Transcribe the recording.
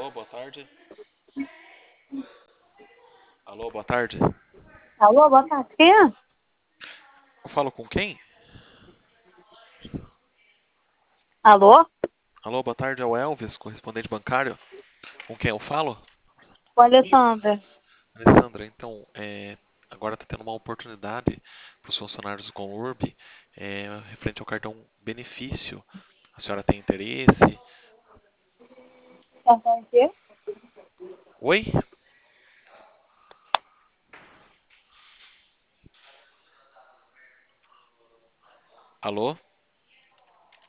Alô, boa tarde. Alô, boa tarde. Alô, boa tarde. Quem é? Eu falo com quem? Alô? Alô, boa tarde, é o Elvis, correspondente bancário. Com quem eu falo? O Alessandra. Alessandra, então, agora está tendo uma oportunidade para os funcionários do Conurb referente ao cartão benefício. A senhora tem interesse? Cartão o quê? Oi? Alô?